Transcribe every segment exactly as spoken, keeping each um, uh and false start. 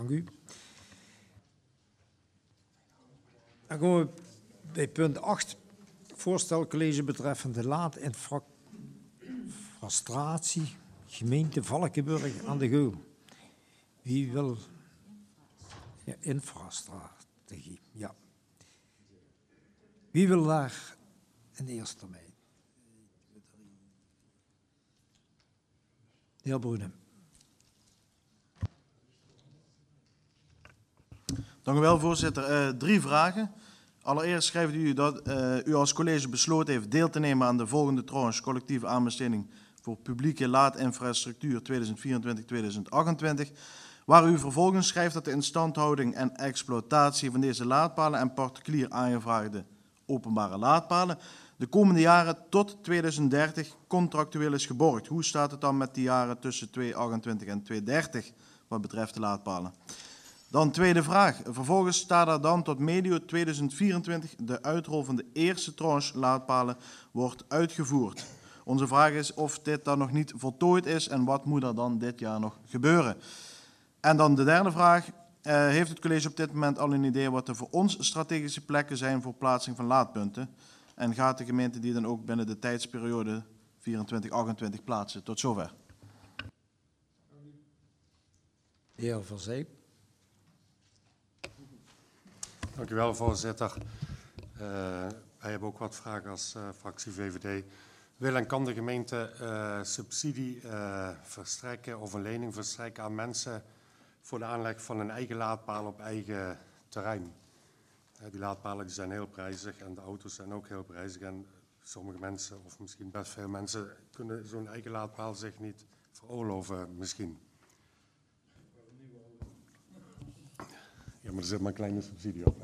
Dank u. Dan gaan we bij punt acht. Voorstel college betreffende laadinfrastructuur gemeente Valkenburg aan de Geul. Wie wil... Ja, infrastrategie, ja. Wie wil daar in de eerste termijn? De heer Broenen. Dank u wel, voorzitter. Uh, drie vragen. Allereerst schrijft u dat uh, u als college besloten heeft deel te nemen aan de volgende tranche collectieve aanbesteding voor publieke laadinfrastructuur tweeduizend vierentwintig tot tweeduizend achtentwintig. Waar u vervolgens schrijft dat de instandhouding en exploitatie van deze laadpalen en particulier aangevraagde openbare laadpalen de komende jaren tot tweeduizend dertig contractueel is geborgd. Hoe staat het dan met die jaren tussen tweeduizend achtentwintig en tweeduizend dertig wat betreft de laadpalen? Dan tweede vraag. Vervolgens staat er dan tot medio tweeduizend vierentwintig de uitrol van de eerste tranche laadpalen wordt uitgevoerd. Onze vraag is of dit dan nog niet voltooid is en wat moet er dan dit jaar nog gebeuren. En dan de derde vraag. Uh, heeft het college op dit moment al een idee wat er voor ons strategische plekken zijn voor plaatsing van laadpunten? En gaat de gemeente die dan ook binnen de tijdsperiode vierentwintig achtentwintig plaatsen? Tot zover. De heer Van Zijp. Dank u wel, voorzitter. Uh, wij hebben ook wat vragen als uh, fractie V V D. Wil en kan de gemeente uh, subsidie uh, verstrekken of een lening verstrekken aan mensen voor de aanleg van een eigen laadpaal op eigen terrein? Uh, die laadpalen die zijn heel prijzig en de auto's zijn ook heel prijzig. En sommige mensen, of misschien best veel mensen, kunnen zo'n eigen laadpaal zich niet veroorloven misschien. Ja, maar er zit maar een kleine subsidie op.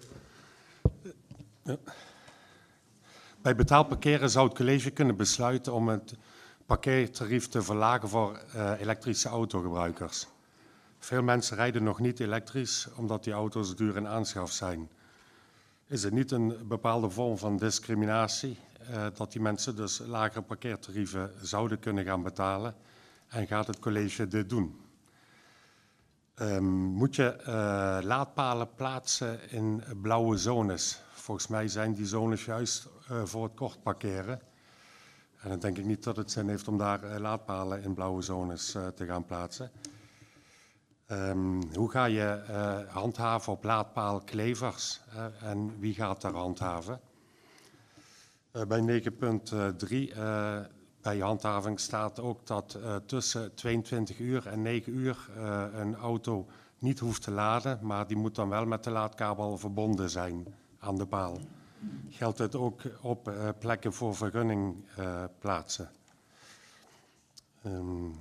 Ja. Bij betaald parkeren zou het college kunnen besluiten om het parkeertarief te verlagen voor uh, elektrische autogebruikers. Veel mensen rijden nog niet elektrisch omdat die auto's duur in aanschaf zijn. Is het niet een bepaalde vorm van discriminatie uh, dat die mensen dus lagere parkeertarieven zouden kunnen gaan betalen? En gaat het college dit doen? Um, moet je uh, laadpalen plaatsen in blauwe zones? Volgens mij zijn die zones juist uh, voor het kort parkeren. En dan denk ik niet dat het zin heeft om daar uh, laadpalen in blauwe zones uh, te gaan plaatsen. Um, hoe ga je uh, handhaven op laadpaalklevers uh, en wie gaat daar handhaven? Uh, bij negen punt drie uh, bij handhaving staat ook dat uh, tussen tweeëntwintig uur en negen uur uh, een auto niet hoeft te laden, maar die moet dan wel met de laadkabel verbonden zijn aan de paal. Geldt het ook op uh, plekken voor vergunningplaatsen? Uh, um,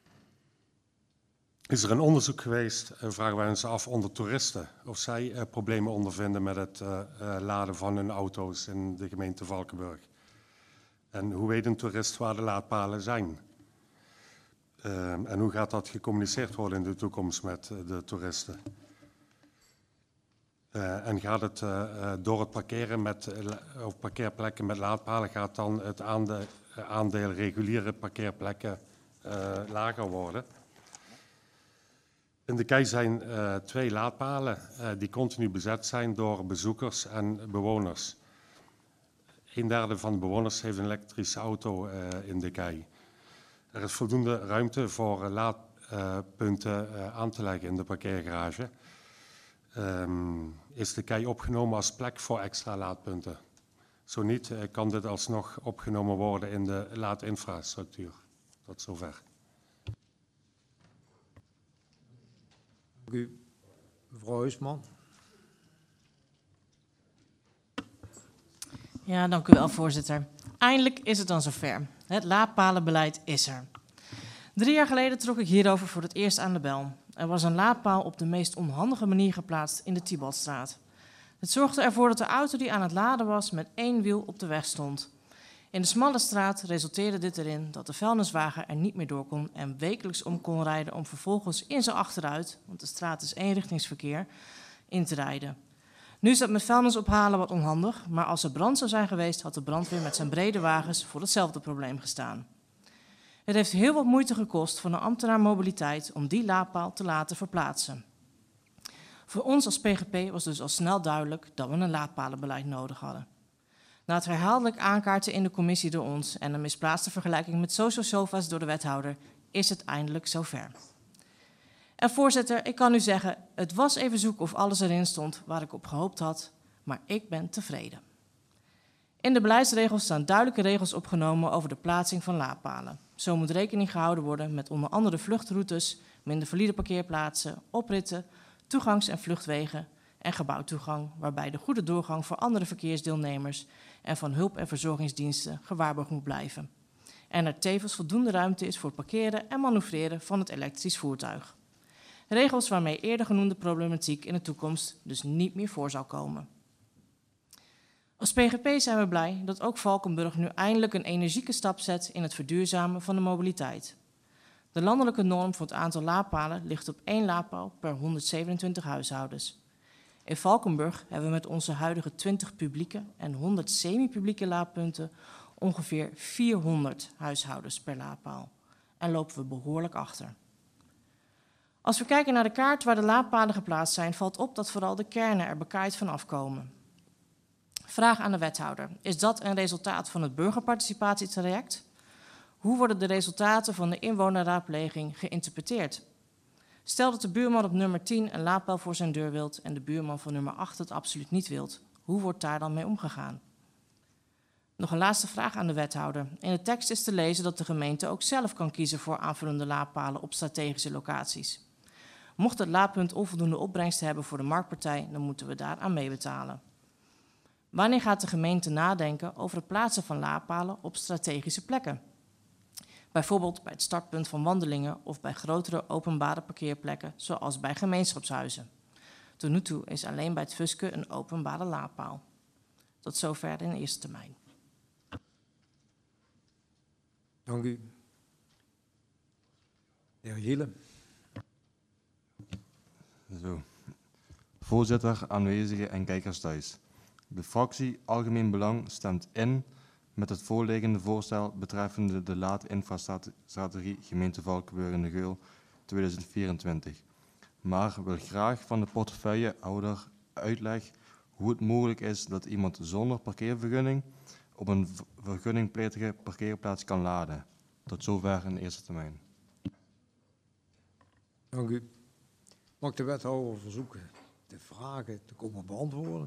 is er een onderzoek geweest, uh, vragen wij ons af, onder toeristen, of zij uh, problemen ondervinden met het uh, uh, laden van hun auto's in de gemeente Valkenburg? En hoe weet een toerist waar de laadpalen zijn? Uh, en hoe gaat dat gecommuniceerd worden in de toekomst met uh, de toeristen? Uh, en gaat het uh, door het parkeren met, uh, of parkeerplekken met laadpalen, gaat dan het aandeel, uh, aandeel reguliere parkeerplekken uh, lager worden? In de kei zijn uh, twee laadpalen uh, die continu bezet zijn door bezoekers en bewoners. Een derde van de bewoners heeft een elektrische auto uh, in de kei. Er is voldoende ruimte voor uh, laadpunten uh, aan te leggen in de parkeergarage. Um, is de kei opgenomen als plek voor extra laadpunten? Zo niet, uh, kan dit alsnog opgenomen worden in de laadinfrastructuur. Tot zover. Dank u, mevrouw Huisman. Ja, dank u wel, voorzitter. Eindelijk is het dan zover. Het laadpalenbeleid is er. Drie jaar geleden trok ik hierover voor het eerst aan de bel. Er was een laadpaal op de meest onhandige manier geplaatst in de Thibaultstraat. Het zorgde ervoor dat de auto die aan het laden was met één wiel op de weg stond. In de smalle straat resulteerde dit erin dat de vuilniswagen er niet meer door kon en wekelijks om kon rijden om vervolgens in zijn achteruit, want de straat is eenrichtingsverkeer, in te rijden. Nu is dat met vuilnis ophalen wat onhandig, maar als er brand zou zijn geweest, had de brandweer met zijn brede wagens voor hetzelfde probleem gestaan. Het heeft heel wat moeite gekost van de ambtenaar mobiliteit om die laadpaal te laten verplaatsen. Voor ons als P G P was dus al snel duidelijk dat we een laadpalenbeleid nodig hadden. Na het herhaaldelijk aankaarten in de commissie door ons en een misplaatste vergelijking met socio-sofa's door de wethouder, is het eindelijk zover. En voorzitter, ik kan u zeggen, het was even zoeken of alles erin stond waar ik op gehoopt had, maar ik ben tevreden. In de beleidsregels staan duidelijke regels opgenomen over de plaatsing van laadpalen. Zo moet rekening gehouden worden met onder andere vluchtroutes, minder valide parkeerplaatsen, opritten, toegangs- en vluchtwegen en gebouwtoegang, waarbij de goede doorgang voor andere verkeersdeelnemers en van hulp- en verzorgingsdiensten gewaarborgd moet blijven. En er tevens voldoende ruimte is voor het parkeren en manoeuvreren van het elektrisch voertuig. Regels waarmee eerder genoemde problematiek in de toekomst dus niet meer voor zal komen. Als P G P zijn we blij dat ook Valkenburg nu eindelijk een energieke stap zet in het verduurzamen van de mobiliteit. De landelijke norm voor het aantal laadpalen ligt op één laadpaal per honderdzevenentwintig huishoudens. In Valkenburg hebben we met onze huidige twintig publieke en honderd semi-publieke laadpunten ongeveer vierhonderd huishoudens per laadpaal. En lopen we behoorlijk achter. Als we kijken naar de kaart waar de laadpalen geplaatst zijn, valt op dat vooral de kernen er bekaaid van afkomen. Vraag aan de wethouder. Is dat een resultaat van het burgerparticipatietraject? Hoe worden de resultaten van de inwonerraadpleging geïnterpreteerd? Stel dat de buurman op nummer tien een laadpaal voor zijn deur wilt en de buurman van nummer acht het absoluut niet wilt. Hoe wordt daar dan mee omgegaan? Nog een laatste vraag aan de wethouder. In de tekst is te lezen dat de gemeente ook zelf kan kiezen voor aanvullende laadpalen op strategische locaties. Mocht het laadpunt onvoldoende opbrengst hebben voor de marktpartij, dan moeten we daaraan meebetalen. Wanneer gaat de gemeente nadenken over het plaatsen van laadpalen op strategische plekken? Bijvoorbeeld bij het startpunt van wandelingen of bij grotere openbare parkeerplekken, zoals bij gemeenschapshuizen. Tot nu toe is alleen bij het Fuske een openbare laadpaal. Tot zover in de eerste termijn. Dank u. De heer Gielen. Zo. Voorzitter, aanwezigen en kijkers thuis. De fractie Algemeen Belang stemt in met het voorliggende voorstel betreffende de laadinfrastrategie gemeente Valkenburg en de Geul tweeduizend vierentwintig. Maar wil graag van de portefeuillehouder uitleg hoe het mogelijk is dat iemand zonder parkeervergunning op een vergunningplichtige parkeerplaats kan laden. Tot zover in de eerste termijn. Dank u. Mag ik de wethouder verzoeken de vragen te komen beantwoorden?